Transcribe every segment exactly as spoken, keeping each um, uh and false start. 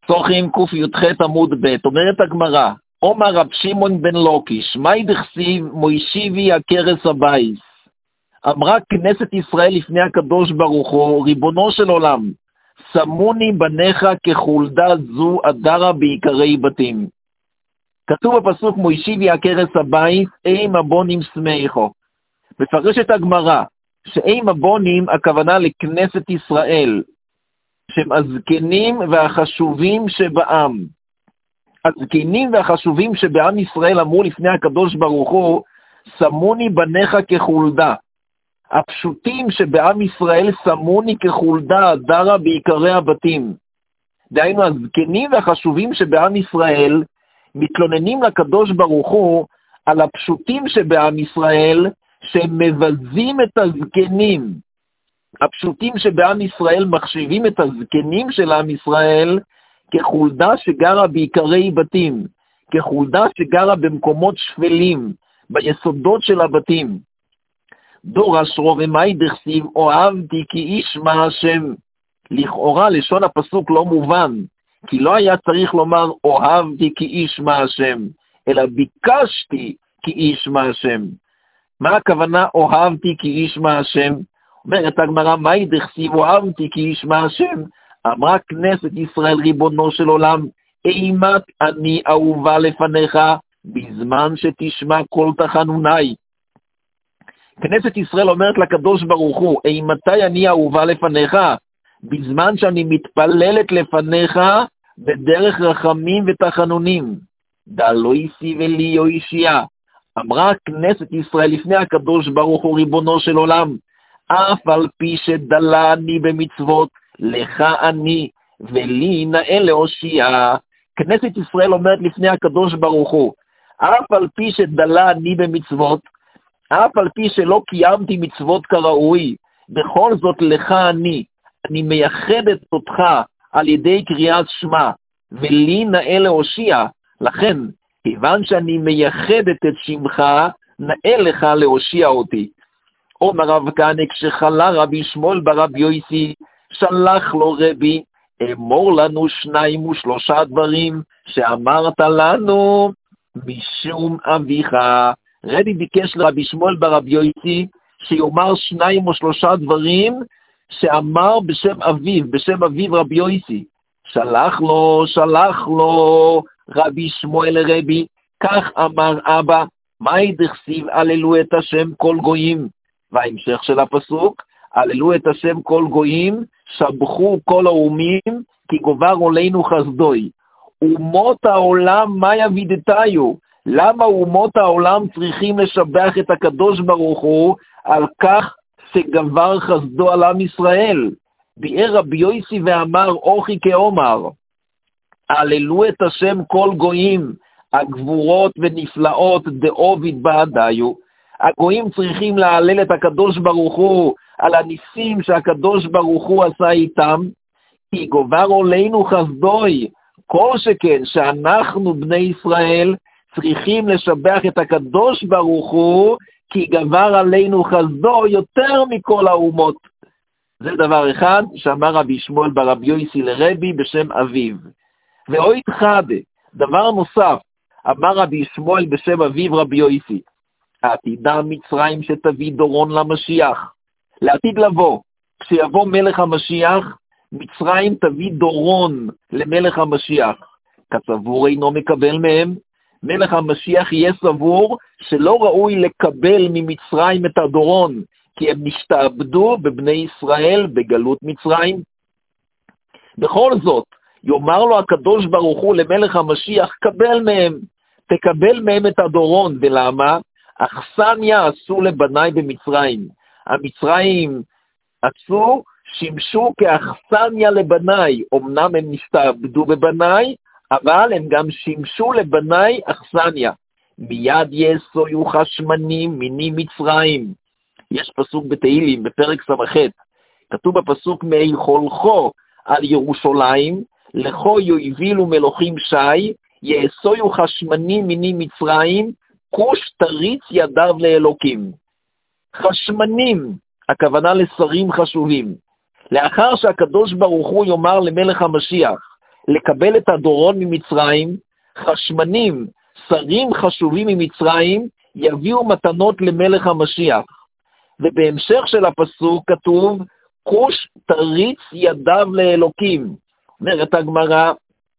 צוחים קי"ח עמוד ב', אומרת הגמרא, אומר רב שמעון בן לוקיש, מאי דכסיב מוישיבי הכרס הבייס. אמרה כנסת ישראל לפני הקדוש ברוך הוא, ריבונו של עולם, שמוני בניך כחולדה זו אדרה בעיקרי בתים. כתוב בפסוק מוישיבי הכרס הבייס, איים הבונים סמייכו. מפרשת הגמרא, שאיים הבונים הכוונה לכנסת ישראל, שהם הזקנים והחשובים שבעם. הזקנים והחשובים שבעם ישראל אמרו לפני הקדוש ברוך הוא, שמוני בניך כחולדה. הפשוטים שבעם ישראל שמוני כחולדה דרה בעיקרי הבתים. דהיינו, הזקנים והחשובים שבעם ישראל מתלוננים לקדוש ברוך הוא על הפשוטים שבעם ישראל שהם מבזים את הזקנים. הפשוטים שבעם ישראל מחשיבים את הזקנים של עם ישראל כחולדה שגרה בעיקרי בתים, כחולדה שגרה במקומות שפלים, ביסודות של הבתים. דור אשרו ומאי דכסיב אוהבתי כי איש מה השם. לכאורה לשון הפסוק לא מובן, כי לא היה צריך לומר אוהבתי כי איש מה השם, אלא ביקשתי כי איש מה השם. מה הכוונה אוהבתי כי איש מה השם? אומרת הגמרא, מאי דכסיב אוהבתי כי איש מה השם. אמרה כנסת ישראל ריבונו של עולם, אימת אני אהובה לפניך בזמן שתשמע כל תחנוני. כנסת ישראל אומרת לקדוש ברוך הוא, אימתי אני אהובה לפניך? בזמן שאני מתפללת לפניך בדרך רחמים ותחנונים. דלוי סיבלי יושיע. אמרה כנסת ישראל לפני הקדוש ברוך הוא ריבונו של עולם, אף על פי שדלה אני במצוות, לך אני, ולי נאה להושיע. כנסת ישראל אומרת לפני הקדוש ברוך הוא, אף על פי שדלה אני במצוות, אף על פי שלא קיימתי מצוות כראוי, בכל זאת לך אני, אני מייחדת אותך על ידי קריאת שמע, ולי נאה להושיע. לכן, כיוון שאני מייחדת את שמך, נאה לך להושיע אותי. אומר רב כהנא, כשחלה רבי שמואל ברב יוסי, שלח לו רבי, אמור לנו שניים ושלושה דברים שאמרת לנו משום אביך. רבי ביקש לרבי שמואל ברב יוסי שיאמר שניים או שלושה דברים שאמר בשם אביו, בשם אביו רבי יוסי. שלח לו, שלח לו רבי שמואל לרבי, כך אמר אבא, מאי דכסיב הללו את השם כל גויים. וההמשך של הפסוק, הללו את השם כל גויים, שבחו כל האומים, כי גובר עלינו חסדוי. אומות העולם מה יבידתיו? למה אומות העולם צריכים לשבח את הקדוש ברוך הוא על כך שגבר חסדו על עם ישראל? ביאר רבי יוסי ואמר אוכי כאומר, הללו את השם כל גויים, הגבורות ונפלאות דאוביד בעדיו. הגויים צריכים להלל את הקדוש ברוך הוא על הניסים שהקדוש ברוך הוא עשה איתם, כי גובר עלינו חסדוי. כל שכן שאנחנו בני ישראל צריכים לשבח את הקדוש ברוך הוא, כי גבר עלינו חסדו יותר מכל האומות. זה דבר אחד שאמר רבי שמואל ברב יוסי לרבי בשם אביו. ואוי תחדה, דבר נוסף, אמר רבי שמואל בשם אביו רבי יוסי, העתידה מצרים שתביא דורון למשיח. לעתיד לבוא, כשיבוא מלך המשיח, מצרים תביא דורון למלך המשיח. כסבור אינו מקבל מהם, מלך המשיח יהיה סבור שלא ראוי לקבל ממצרים את הדורון, כי הם נשתעבדו בבני ישראל בגלות מצרים. בכל זאת, יאמר לו הקדוש ברוך הוא למלך המשיח, קבל מהם, תקבל מהם את הדורון. ולמה? אכסניה עשו לבניי במצרים. המצרים עשו, שימשו כאכסניה לבניי. אמנם הם נשתעבדו בבניי, אבל הם גם שימשו לבניי אכסניה. מיד יסויו חשמנים מיני מצרים. יש פסוק בתהילים בפרק ס"ח, כתוב בפסוק מהולכו על ירושלים, לכו יובילו מלוכים שי, יאסויו חשמנים מיני מצרים, כוש תריץ ידיו לאלוקים. חשמנים, הכוונה לשרים חשובים. לאחר שהקדוש ברוך הוא יאמר למלך המשיח, לקבל את הדורון ממצרים, חשמנים, שרים חשובים ממצרים, יביאו מתנות למלך המשיח. ובהמשך של הפסוק כתוב, כוש תריץ ידיו לאלוקים. אומרת הגמרא,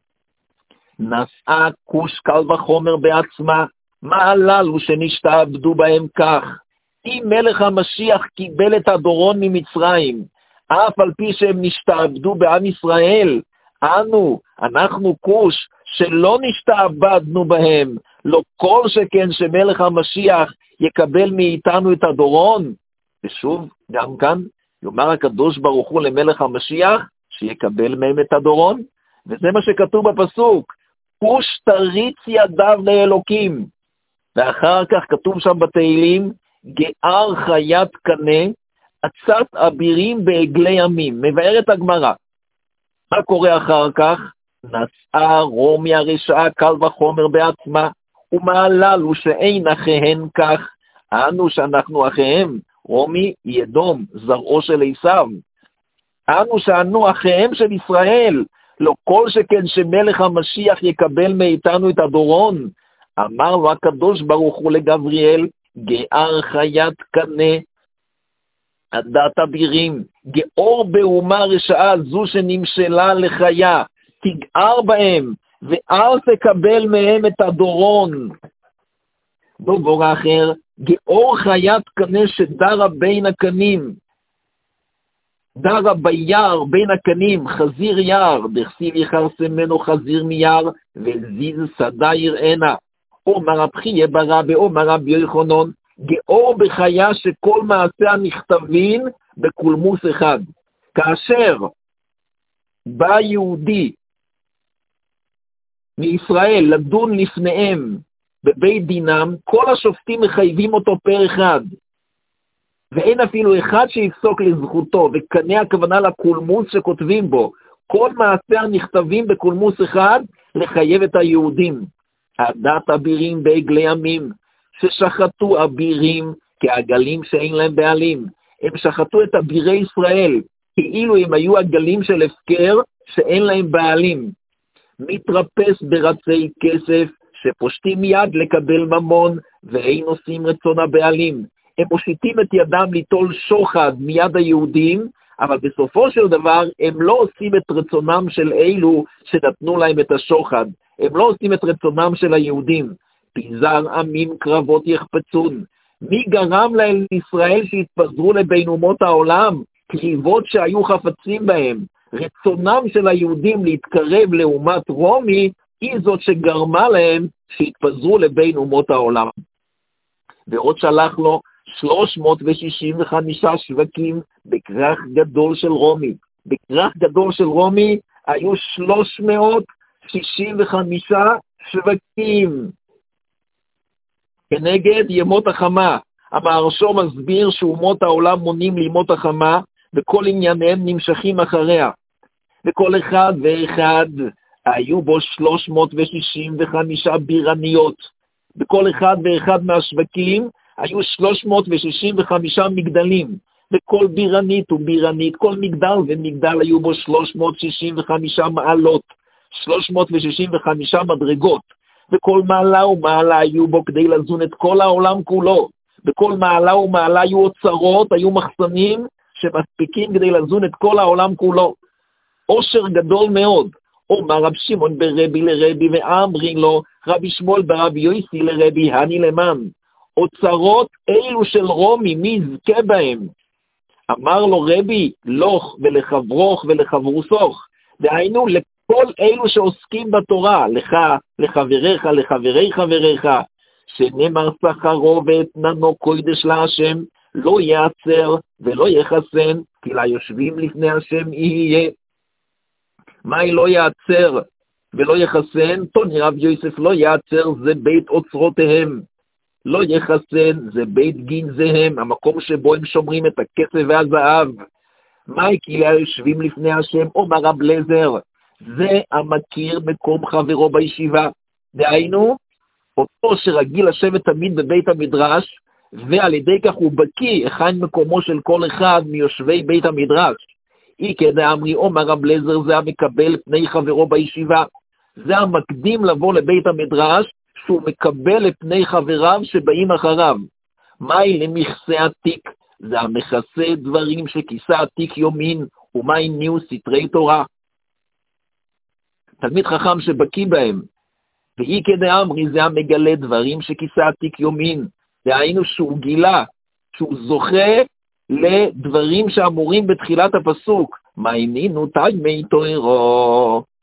נשאה כוש קל וחומר בעצמה, מה הללו שנשתעבדו בהם כך? אם מלך המשיח קיבל את הדורון ממצרים, אף על פי שהם נשתעבדו בעם ישראל, אנו, אנחנו כוש, שלא נשתעבדנו בהם, לא כל שכן שמלך המשיח יקבל מאיתנו את הדורון. ושוב, גם כאן, יאמר הקדוש ברוך הוא למלך המשיח, שיקבל מהם את הדורון, וזה מה שכתוב בפסוק, כוש תריץ ידיו לאלוקים. ואחר כך כתוב שם בתהילים, גאר חיית קנה, עצת אבירים בעגלי ימים. מבארת הגמרא. מה קורה אחר כך? נשאה רומי הרשעה קל וחומר בעצמה, ומה הללו שאין אחיהן כך? אנו שאנחנו אחיהם, רומי ידום, זרעו של עשיו. אנו שאנו אחיהם של ישראל, לא כל שכן שמלך המשיח יקבל מאיתנו את הדורון. אמר לו הקדוש ברוך הוא לגבריאל, גאר חיית קנה, עדת אבירים, גאור באומה רשעה זו שנמשלה לחיה, תגער בהם, ואל תקבל מהם את הדורון. דובר אחר, גאור חיית קנה שדרה בין הקנים, דרה ביער בין הקנים, חזיר יער, דכסיב יחרסם ממנו חזיר מיער, וזיז שדה יראנה. אומר הבחיה ברבי, אומר רבי יוחנן, גאור בחיה שכל מעשה הנכתבים בקולמוס אחד. כאשר בא יהודי מישראל לדון לפניהם בבית דינם, כל השופטים מחייבים אותו פר אחד. ואין אפילו אחד שיפסוק לזכותו, וכנה הכוונה לקולמוס שכותבים בו. כל מעשה הנכתבים בקולמוס אחד לחייב את היהודים. עדת אבירים בעגלי ימים, ששחטו אבירים כעגלים שאין להם בעלים. הם שחטו את אבירי ישראל, כאילו הם היו עגלים של הפקר שאין להם בעלים. מתרפס ברצי כסף, שפושטים יד לקבל ממון, ואין עושים רצון הבעלים. הם מושיטים את ידם ליטול שוחד מיד היהודים, אבל בסופו של דבר הם לא עושים את רצונם של אלו שנתנו להם את השוחד. הם לא עושים את רצונם של היהודים. פיזר עמים קרבות יחפצון. מי גרם להם לישראל שהתפזרו לבין אומות העולם? קריבות שהיו חפצים בהם. רצונם של היהודים להתקרב לאומת רומי, היא זאת שגרמה להם שהתפזרו לבין אומות העולם. ועוד שלח לו שלוש מאות ושישים וחמישה שווקים בכרך גדול של רומי. בכרך גדול של רומי היו שלוש מאות שישים וחמישה שווקים. כנגד ימות החמה. המהרש"א מסביר שאומות העולם מונים לימות החמה, וכל ענייניהם נמשכים אחריה. וכל אחד ואחד היו בו שלוש מאות ושישים וחמישה בירניות. בכל אחד ואחד מהשווקים היו שלוש מאות ושישים וחמישה מגדלים. וכל בירנית ובירנית, כל מגדל ומגדל היו בו שלוש מאות שישים וחמישה מעלות. שלוש מאות ושישים וחמישה מדרגות. וכל מעלה ומעלה היו בו כדי לזון את כל העולם כולו. בכל מעלה ומעלה היו אוצרות, היו מחסנים שמספיקים כדי לזון את כל העולם כולו. עושר גדול מאוד. אומר רב שמעון ברבי לרבי ואמרים לו, רבי שמואל ברבי יוסי לרבי הני למן. אוצרות אלו של רומי, מי יזכה בהם? אמר לו רבי, לוך ולחברוך ולחברוסוך. דהיינו, לכל אלו שעוסקים בתורה, לך, לחבריך, לחברי חבריך, שנאמר שכרו ואתננו קודש להשם, לא יעצר ולא יחסן, כי ליושבים לפני השם יהיה. מהי לא יעצר ולא יחסן? תוני רב יוסף, לא יעצר זה בית אוצרותיהם. לא יחסן זה בית גנזיהם, המקום שבו הם שומרים את הכסף והזהב. מהי כי ליושבים לפני השם? אומר רב לזר, זה המכיר מקום חברו בישיבה. דהיינו, אותו שרגיל לשבת תמיד בבית המדרש, ועל ידי כך הוא בקיא היכן מקומו של כל אחד מיושבי בית המדרש. אי כדאמרי אומר רב אליעזר, זה המקבל פני חברו בישיבה. זה המקדים לבוא לבית המדרש, שהוא מקבל את פני חבריו שבאים אחריו. מהי למכסה עתיק? זה המכסה דברים שכיסה עתיק יומין, ומהי ניהו סתרי תורה. תלמיד חכם שבקי בהם. ואי כדאמרי, זה המגלה דברים שכיסה עתיק יומין. דהיינו שהוא גילה, שהוא זוכה לדברים שאמורים בתחילת הפסוק. מהי נינו תגמי תוירו.